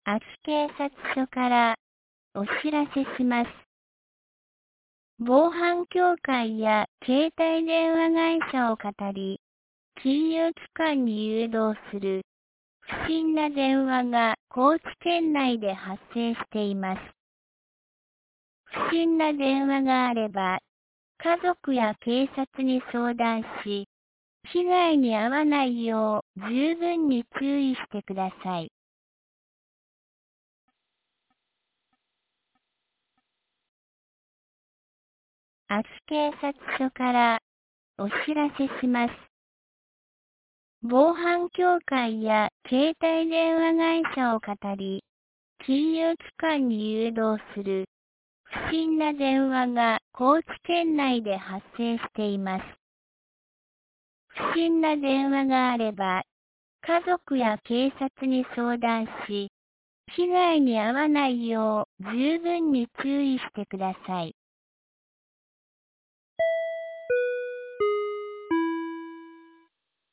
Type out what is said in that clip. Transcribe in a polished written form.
厚警察署からお知らせします。防犯協会や携帯電話会社を語り、金融機関に誘導する不審な電話が高知県内で発生しています。不審な電話があれば、家族や警察に相談し、被害に遭わないよう十分に注意してください。厚警察署からお知らせします。防犯協会や携帯電話会社を語り、金融機関に誘導する不審な電話が高知県内で発生しています。不審な電話があれば、家族や警察に相談し、被害に遭わないよう十分に注意してください。